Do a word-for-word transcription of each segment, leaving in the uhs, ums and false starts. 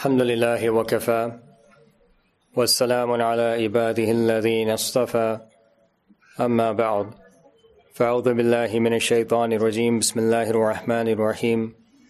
الحمد لله وكفى والسلام على عباده الذين اصطفى أما بعد فأعوذ بالله من الشيطان الرجيم بسم الله الرحمن الرحيم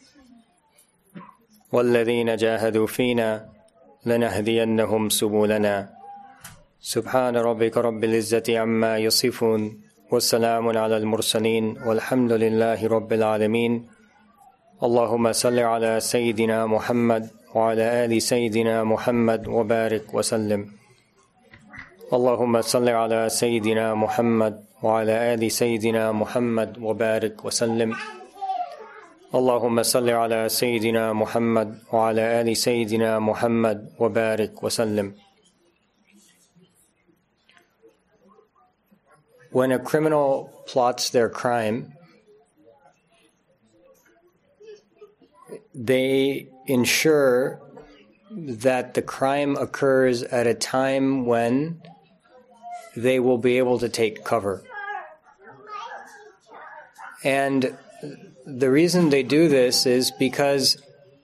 والذين جاهدوا فينا لنهدينهم سبلنا سبحان ربك رب العزة عما يصفون والسلام على المرسلين والحمد لله رب العالمين اللهم صل على سيدنا محمد وعلى آل سيدنا محمد وبارك وسلم اللهم صل على سيدنا محمد وعلى آل سيدنا محمد وبارك وسلم اللهم صل على سيدنا محمد وعلى آل سيدنا محمد وبارك وسلم. When a criminal plots their crime, they ensure that the crime occurs at a time when they will be able to take cover. And the reason they do this is because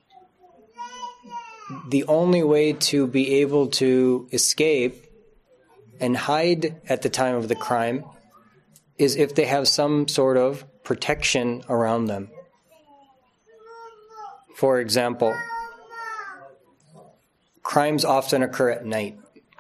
the only way to be able to escape and hide at the time of the crime is if they have some sort of protection around them. For example, crimes often occur at night.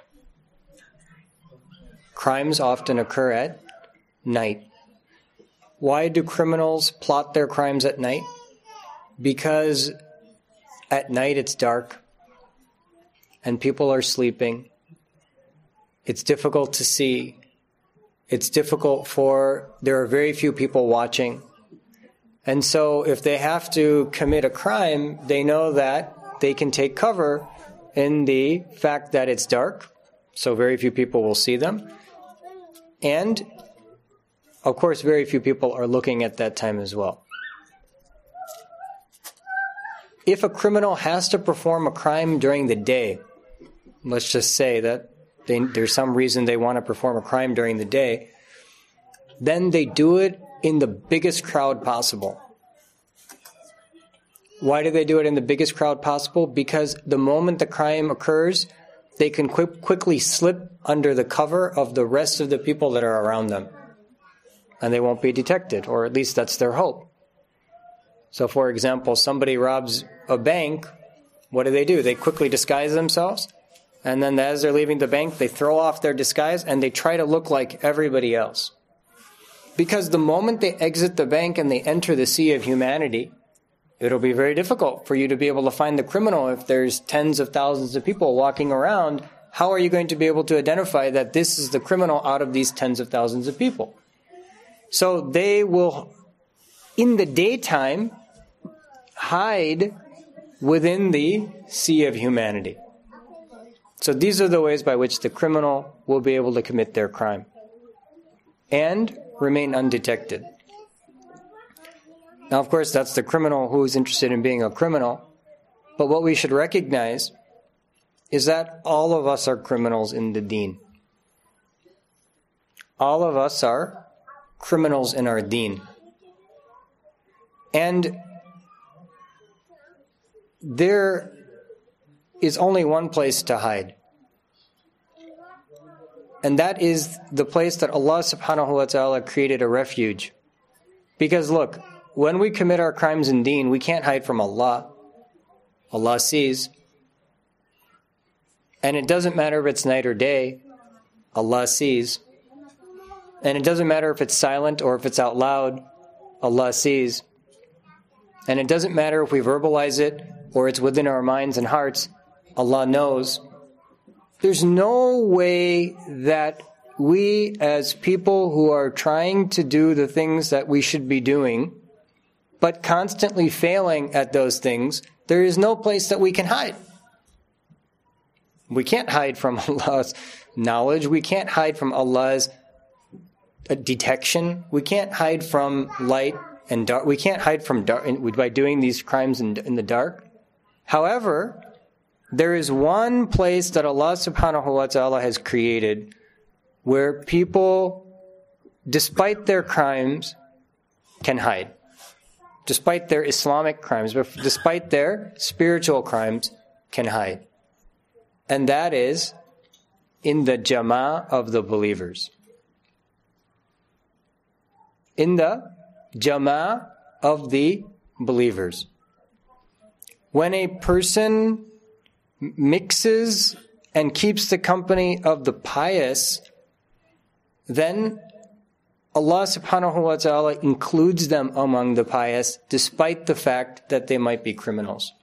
Crimes often occur at night. Why do criminals plot their crimes at night? Because at night it's dark and people are sleeping. It's difficult to see. It's difficult for, there are very few people watching. And so if they have to commit a crime, they know that they can take cover in the fact that it's dark, so very few people will see them. And, of course, very few people are looking at that time as well. If a criminal has to perform a crime during the day, let's just say that they, there's some reason they want to perform a crime during the day, then they do it in the biggest crowd possible. Why do they do it in the biggest crowd possible? Because the moment the crime occurs, they can quick, quickly slip under the cover of the rest of the people that are around them. And they won't be detected, or at least that's their hope. So for example, somebody robs a bank, what do they do? They quickly disguise themselves, and then as they're leaving the bank, they throw off their disguise and they try to look like everybody else. Because the moment they exit the bank and they enter the sea of humanity, it'll be very difficult for you to be able to find the criminal if there's tens of thousands of people walking around. How are you going to be able to identify that this is the criminal out of these tens of thousands of people? So they will, in the daytime, hide within the sea of humanity. So these are the ways by which the criminal will be able to commit their crime and remain undetected. Now, of course, that's the criminal who is interested in being a criminal. But what we should recognize is that all of us are criminals in the deen. All of us are criminals in our deen. And there is only one place to hide. And that is the place that Allah subhanahu wa ta'ala created a refuge. Because look, when we commit our crimes in deen, we can't hide from Allah. Allah sees. And it doesn't matter if it's night or day, Allah sees. And it doesn't matter if it's silent or if it's out loud, Allah sees. And it doesn't matter if we verbalize it or it's within our minds and hearts, Allah knows. There's no way that we as people who are trying to do the things that we should be doing, but constantly failing at those things, there is no place that we can hide. We can't hide from Allah's knowledge. We can't hide from Allah's detection. We can't hide from light and dark. We can't hide from dark by doing these crimes in, in the dark. However, there is one place that Allah subhanahu wa ta'ala has created where people, despite their crimes, can hide. Despite their Islamic crimes, but despite their spiritual crimes, can hide. And that is in the jama'ah of the believers. In the jama'ah of the believers. When a person mixes and keeps the company of the pious, then Allah subhanahu wa ta'ala includes them among the pious despite the fact that they might be criminals.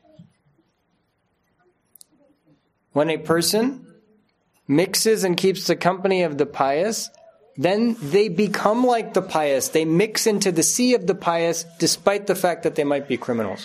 When a person mixes and keeps the company of the pious, then they become like the pious. They mix into the sea of the pious despite the fact that they might be criminals.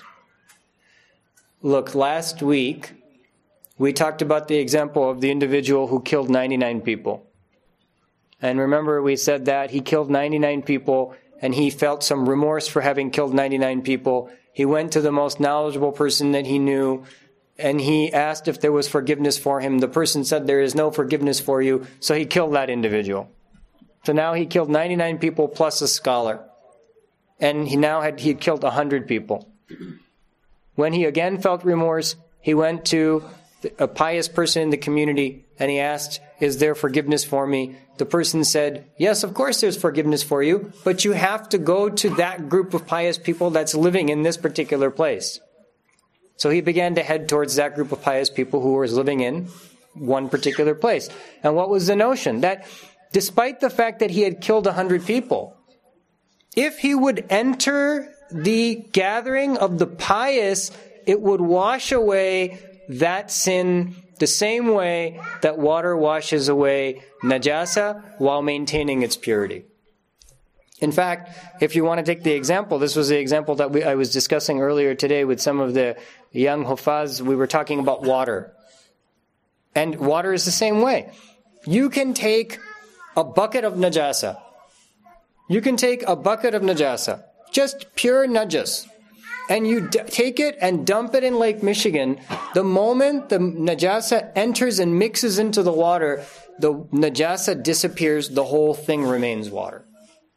Look, last week we talked about the example of the individual who killed ninety-nine people. And remember, we said that he killed ninety-nine people and he felt some remorse for having killed ninety-nine people. He went to the most knowledgeable person that he knew and he asked if there was forgiveness for him. The person said, there is no forgiveness for you. So he killed that individual. So now he killed ninety-nine people plus a scholar. And he now had, he had killed one hundred people. When he again felt remorse, he went to a pious person in the community and he asked, is there forgiveness for me? The person said, yes, of course there's forgiveness for you, but you have to go to that group of pious people that's living in this particular place. So he began to head towards that group of pious people who were living in one particular place. And what was the notion? That despite the fact that he had killed one hundred people, if he would enter the gathering of the pious, it would wash away that sin the same way that water washes away najasa while maintaining its purity. In fact, if you want to take the example, this was the example that we, I was discussing earlier today with some of the young hufaz. We were talking about water. And water is the same way. You can take a bucket of najasa. You can take a bucket of najasa, just pure najas, and you d- take it and dump it in Lake Michigan. The moment the najasa enters and mixes into the water, the najasa disappears, the whole thing remains water.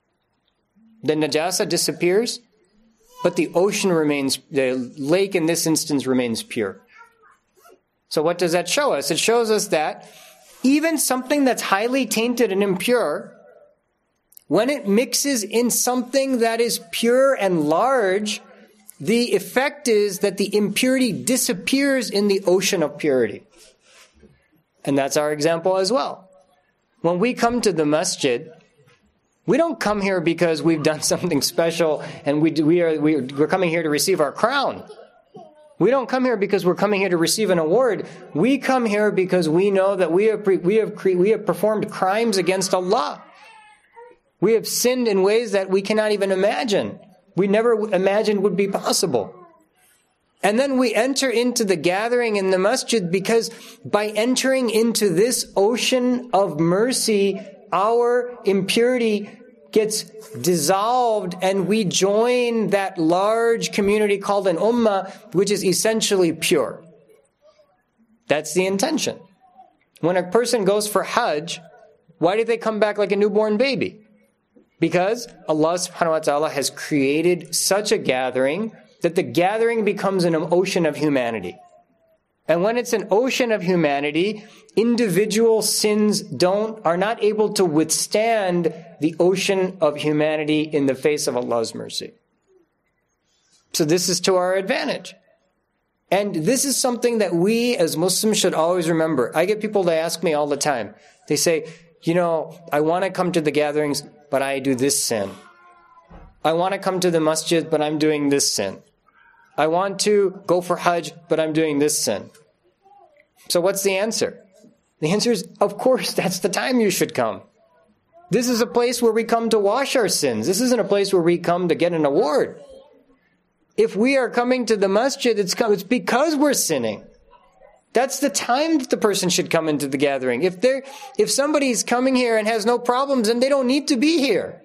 The najasa disappears, but the ocean remains, the lake in this instance remains pure. So what does that show us? It shows us that even something that's highly tainted and impure, when it mixes in something that is pure and large, the effect is that the impurity disappears in the ocean of purity. And that's our example as well. When we come to the masjid, we don't come here because we've done something special and we, do, we are, we, we're coming here to receive our crown. We don't come here because we're coming here to receive an award. We come here because we know that we have, we have, we have performed crimes against Allah. We have sinned in ways that we cannot even imagine. We never imagined would be possible. And then we enter into the gathering in the masjid because by entering into this ocean of mercy, our impurity gets dissolved and we join that large community called an ummah, which is essentially pure. That's the intention. When a person goes for Hajj, why do they come back like a newborn baby? Because Allah subhanahu wa ta'ala has created such a gathering that the gathering becomes an ocean of humanity. And when it's an ocean of humanity, individual sins don't, are not able to withstand the ocean of humanity in the face of Allah's mercy. So this is to our advantage. And this is something that we as Muslims should always remember. I get people that ask me all the time. They say, you know, I want to come to the gatherings, but I do this sin. I want to come to the masjid, but I'm doing this sin. I want to go for Hajj, but I'm doing this sin. So what's the answer? The answer is, of course, that's the time you should come. This is a place where we come to wash our sins. This isn't a place where we come to get an award. If we are coming to the masjid, it's, it's because we're sinning. That's the time that the person should come into the gathering. If they're, if somebody's coming here and has no problems, then they don't need to be here.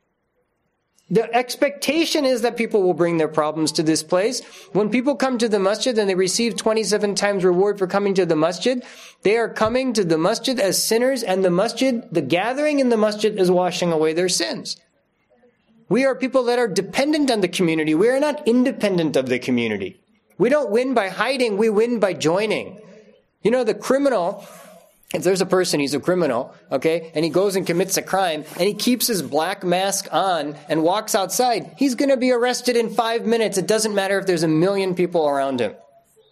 The expectation is that people will bring their problems to this place. When people come to the masjid and they receive twenty-seven times reward for coming to the masjid, they are coming to the masjid as sinners, and the masjid, the gathering in the masjid is washing away their sins. We are people that are dependent on the community. We are not independent of the community. We don't win by hiding, we win by joining. You know, the criminal, if there's a person, he's a criminal, okay, and he goes and commits a crime, and he keeps his black mask on and walks outside, he's going to be arrested in five minutes. It doesn't matter if there's a million people around him.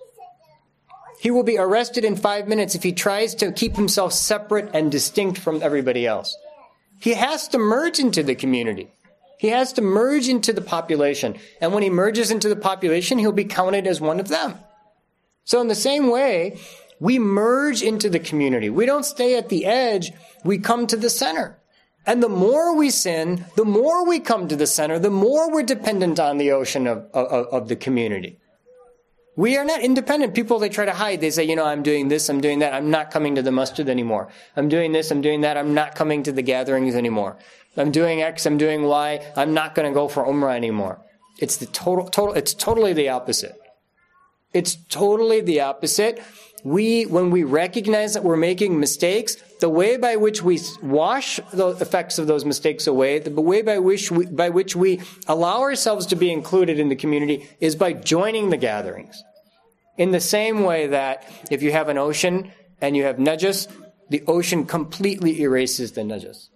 He will be arrested in five minutes if he tries to keep himself separate and distinct from everybody else. He has to merge into the community. He has to merge into the population. And when he merges into the population, he'll be counted as one of them. So in the same way, we merge into the community. We don't stay at the edge. We come to the center. And the more we sin, the more we come to the center, the more we're dependent on the ocean of, of, of the community. We are not independent. People, they try to hide. They say, you know, I'm doing this, I'm doing that. I'm not coming to the masjid anymore. I'm doing this, I'm doing that. I'm not coming to the gatherings anymore. I'm doing X, I'm doing Y. I'm not going to go for Umrah anymore. It's the total, total, it's totally the opposite. It's totally the opposite. We, when we recognize that we're making mistakes, the way by which we wash the effects of those mistakes away, the way by which we, by which we allow ourselves to be included in the community is by joining the gatherings. In the same way that if you have an ocean and you have najas, the ocean completely erases the najas.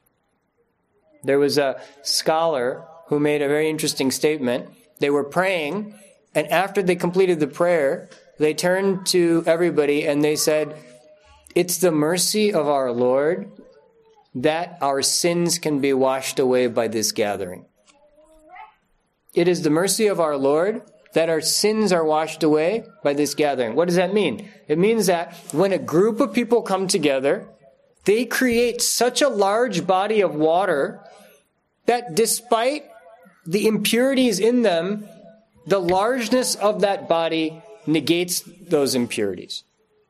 There was a scholar who made a very interesting statement. They were praying, and after they completed the prayer, they turned to everybody and they said, it's the mercy of our Lord that our sins can be washed away by this gathering. It is the mercy of our Lord that our sins are washed away by this gathering. What does that mean? It means that when a group of people come together, they create such a large body of water that despite the impurities in them, the largeness of that body negates those impurities.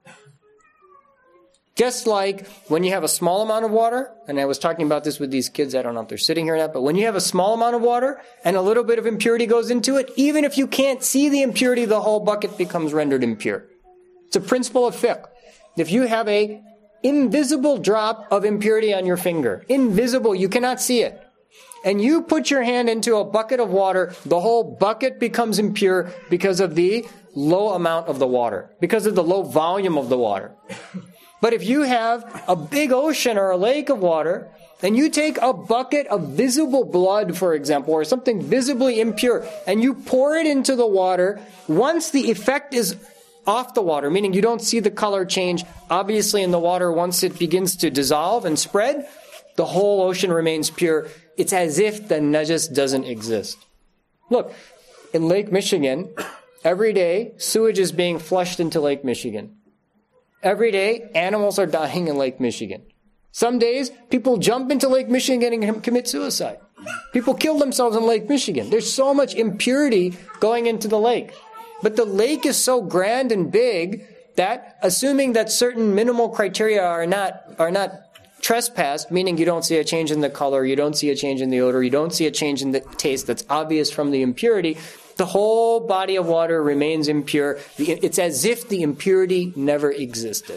Just like when you have a small amount of water, and I was talking about this with these kids, I don't know if they're sitting here or not, but when you have a small amount of water and a little bit of impurity goes into it, even if you can't see the impurity, the whole bucket becomes rendered impure. It's a principle of fiqh. If you have a invisible drop of impurity on your finger, invisible, you cannot see it, and you put your hand into a bucket of water, the whole bucket becomes impure because of the low amount of the water, because of the low volume of the water. But if you have a big ocean or a lake of water, and you take a bucket of visible blood, for example, or something visibly impure, and you pour it into the water, once the effect is off the water, meaning you don't see the color change, obviously in the water, once it begins to dissolve and spread, the whole ocean remains pure. It's as if the najas doesn't exist. Look, in Lake Michigan, every day, sewage is being flushed into Lake Michigan. Every day, animals are dying in Lake Michigan. Some days, people jump into Lake Michigan and commit suicide. People kill themselves in Lake Michigan. There's so much impurity going into the lake. But the lake is so grand and big that, assuming that certain minimal criteria are not, are not trespassed, meaning you don't see a change in the color, you don't see a change in the odor, you don't see a change in the taste that's obvious from the impurity, the whole body of water remains impure. It's as if the impurity never existed.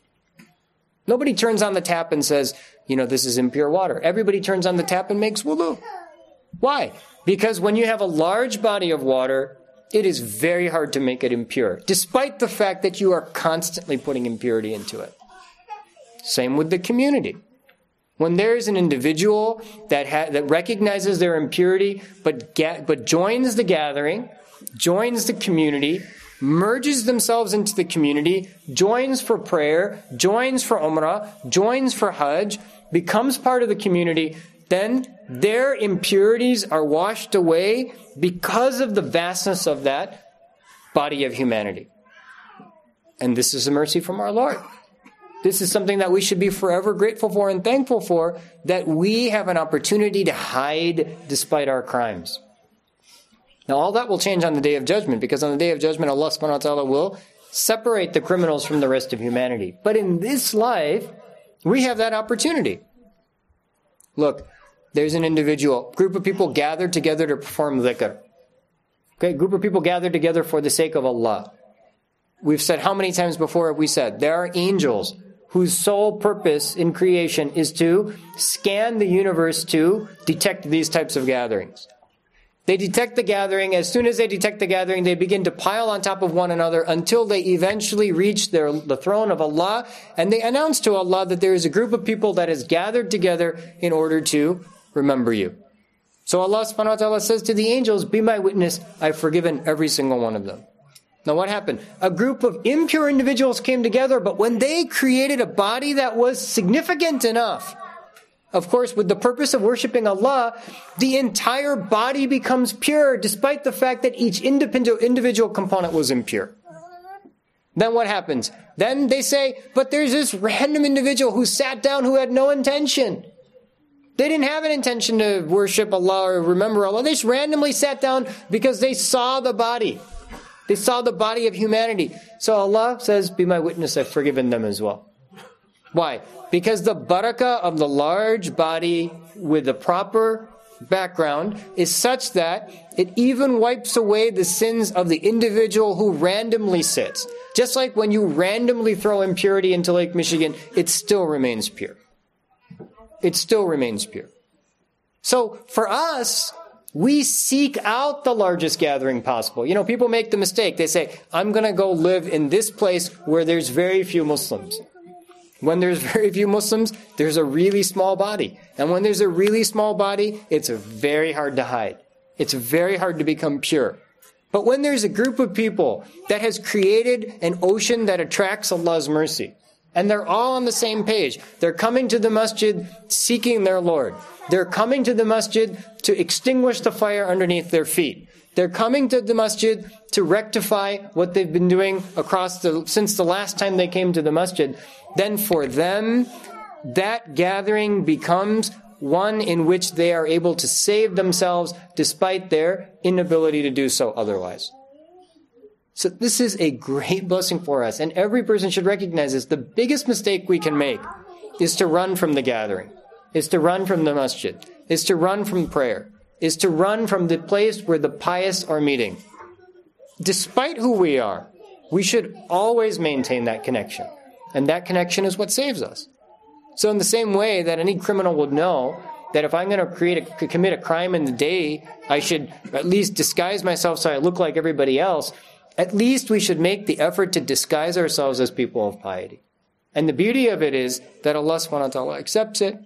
Nobody turns on the tap and says, you know, this is impure water. Everybody turns on the tap and makes wudu. Why? Because when you have a large body of water, it is very hard to make it impure, despite the fact that you are constantly putting impurity into it. Same with the community. When there is an individual that ha- that recognizes their impurity, but ga- but joins the gathering, joins the community, merges themselves into the community, joins for prayer, joins for Umrah, joins for Hajj, becomes part of the community, then their impurities are washed away because of the vastness of that body of humanity. And this is a mercy from our Lord. This is something that we should be forever grateful for and thankful for, that we have an opportunity to hide despite our crimes. Now, all that will change on the Day of Judgment, because on the Day of Judgment, Allah subhanahu wa ta'ala will separate the criminals from the rest of humanity. But in this life, we have that opportunity. Look, there's an individual, group of people gathered together to perform dhikr. Okay, group of people gathered together for the sake of Allah. We've said, how many times before have we said, there are angels whose sole purpose in creation is to scan the universe to detect these types of gatherings. They detect the gathering. As soon as they detect the gathering, they begin to pile on top of one another until they eventually reach their, the throne of Allah. And they announce to Allah that there is a group of people that has gathered together in order to remember you. So Allah subhanahu wa ta'ala says to the angels, be my witness, I've forgiven every single one of them. Now what happened? A group of impure individuals came together, but when they created a body that was significant enough, of course, with the purpose of worshiping Allah, the entire body becomes pure, despite the fact that each individual, individual component was impure. Then what happens? Then they say, but there's this random individual who sat down who had no intention. They didn't have an intention to worship Allah or remember Allah. They just randomly sat down because they saw the body. They saw the body of humanity. So Allah says, be my witness, I've forgiven them as well. Why? Because the barakah of the large body with the proper background is such that it even wipes away the sins of the individual who randomly sits. Just like when you randomly throw impurity into Lake Michigan, it still remains pure. It still remains pure. So for us, we seek out the largest gathering possible. You know, people make the mistake. They say, I'm going to go live in this place where there's very few Muslims. When there's very few Muslims, there's a really small body. And when there's a really small body, it's very hard to hide. It's very hard to become pure. But when there's a group of people that has created an ocean that attracts Allah's mercy, and they're all on the same page, they're coming to the masjid seeking their Lord. They're coming to the masjid to extinguish the fire underneath their feet. They're coming to the masjid to rectify what they've been doing across the, since the last time they came to the masjid. Then for them, that gathering becomes one in which they are able to save themselves despite their inability to do so otherwise. So this is a great blessing for us, and every person should recognize this. The biggest mistake we can make is to run from the gathering, is to run from the masjid, is to run from prayer, is to run from the place where the pious are meeting. Despite who we are, we should always maintain that connection. And that connection is what saves us. So in the same way that any criminal would know that if I'm going to create a, commit a crime in the day, I should at least disguise myself so I look like everybody else, at least we should make the effort to disguise ourselves as people of piety. And the beauty of it is that Allah subhanahu wa ta'ala accepts it.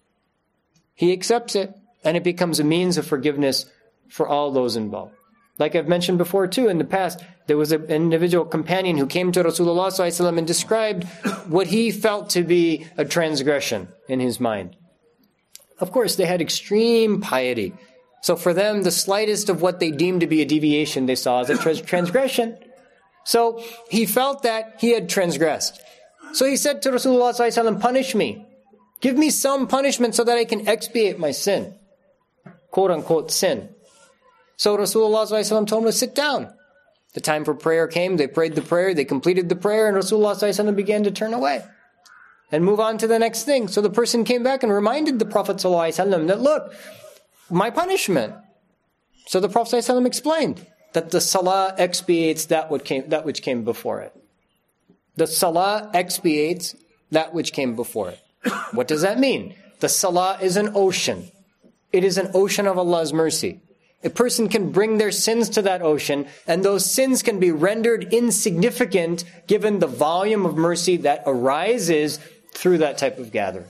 He accepts it. And it becomes a means of forgiveness for all those involved. Like I've mentioned before too, in the past, there was an individual companion who came to Rasulullah sallallahu alaihi wasallam and described what he felt to be a transgression in his mind. Of course, they had extreme piety. So for them, the slightest of what they deemed to be a deviation they saw as a trans- transgression. So he felt that he had transgressed. So he said to Rasulullah sallallahu alaihi wasallam, punish me. Give me some punishment so that I can expiate my sin. Quote unquote sin. So Rasulullah sallallahu alaihi wasallam told him to sit down. The time for prayer came, they prayed the prayer, they completed the prayer, and Rasulullah sallallahu alaihi wasallam began to turn away and move on to the next thing. So the person came back and reminded the Prophet sallallahu alaihi wasallam that, look, my punishment. So the Prophet sallallahu alaihi wasallam explained that the salah expiates that which came, that which came before it. The salah expiates that which came before it. What does that mean? The salah is an ocean. It is an ocean of Allah's mercy. A person can bring their sins to that ocean, and those sins can be rendered insignificant given the volume of mercy that arises through that type of gathering.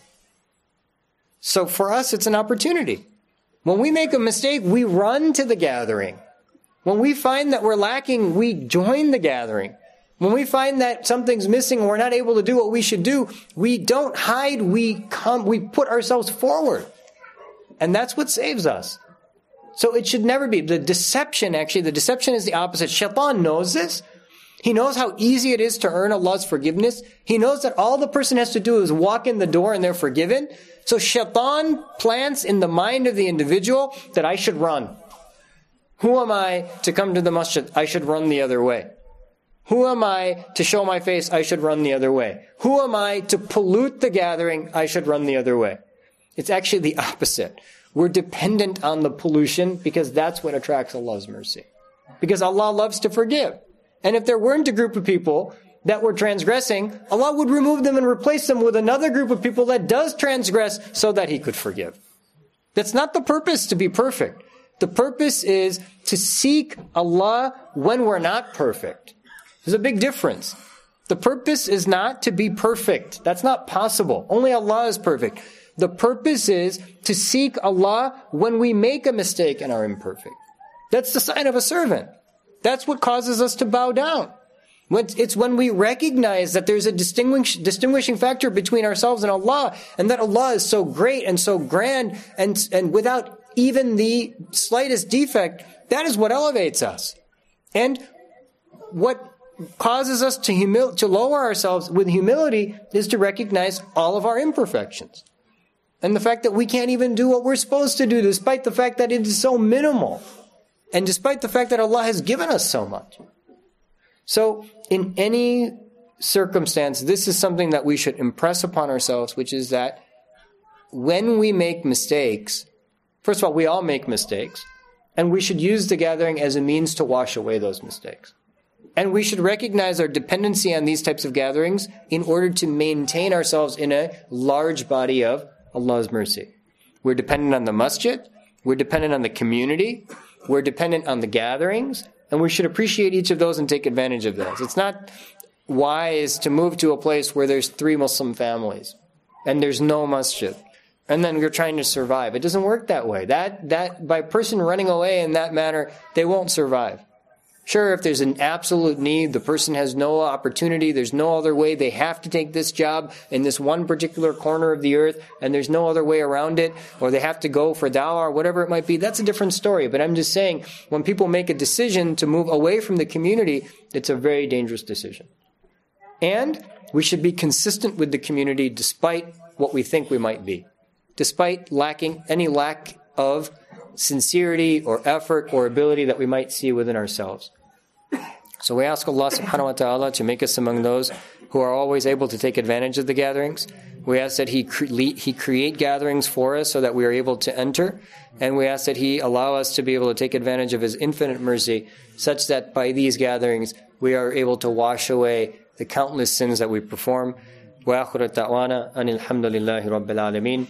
So for us, it's an opportunity. When we make a mistake, we run to the gathering. When we find that we're lacking, we join the gathering. When we find that something's missing and we're not able to do what we should do, we don't hide, we come, we put ourselves forward. And that's what saves us. So it should never be. The deception, actually, the deception is the opposite. Shaitan knows this. He knows how easy it is to earn Allah's forgiveness. He knows that all the person has to do is walk in the door and they're forgiven. So Shaitan plants in the mind of the individual that I should run. Who am I to come to the masjid? I should run the other way. Who am I to show my face? I should run the other way. Who am I to pollute the gathering? I should run the other way. It's actually the opposite. We're dependent on the pollution because that's what attracts Allah's mercy. Because Allah loves to forgive. And if there weren't a group of people that were transgressing, Allah would remove them and replace them with another group of people that does transgress so that He could forgive. That's not the purpose to be perfect. The purpose is to seek Allah when we're not perfect. There's a big difference. The purpose is not to be perfect. That's not possible. Only Allah is perfect. The purpose is to seek Allah when we make a mistake and are imperfect. That's the sign of a servant. That's what causes us to bow down. It's when we recognize that there's a distinguish, distinguishing factor between ourselves and Allah, and that Allah is so great and so grand, and, and without even the slightest defect, that is what elevates us. And what causes us to humil- to lower ourselves with humility is to recognize all of our imperfections. And the fact that we can't even do what we're supposed to do, despite the fact that it is so minimal. And despite the fact that Allah has given us so much. So, in any circumstance, this is something that we should impress upon ourselves, which is that when we make mistakes, first of all, we all make mistakes, and we should use the gathering as a means to wash away those mistakes. And we should recognize our dependency on these types of gatherings in order to maintain ourselves in a large body of Allah's mercy. We're dependent on the masjid, we're dependent on the community, we're dependent on the gatherings, and we should appreciate each of those and take advantage of those. It's not wise to move to a place where there's three Muslim families and there's no masjid, and then you're trying to survive. It doesn't work that way. That that by a person running away in that manner, they won't survive. Sure, if there's an absolute need, the person has no opportunity, there's no other way, they have to take this job in this one particular corner of the earth, and there's no other way around it, or they have to go for dawah, or whatever it might be, that's a different story. But I'm just saying, when people make a decision to move away from the community, it's a very dangerous decision. And we should be consistent with the community despite what we think we might be. Despite lacking any lack of sincerity or effort or ability that we might see within ourselves. So we ask Allah subhanahu wa ta'ala to make us among those who are always able to take advantage of the gatherings. We ask that He cre- He create gatherings for us so that we are able to enter. And we ask that He allow us to be able to take advantage of His infinite mercy such that by these gatherings we are able to wash away the countless sins that we perform. وآخر الدعوانا أن الحمد لله رب العالمين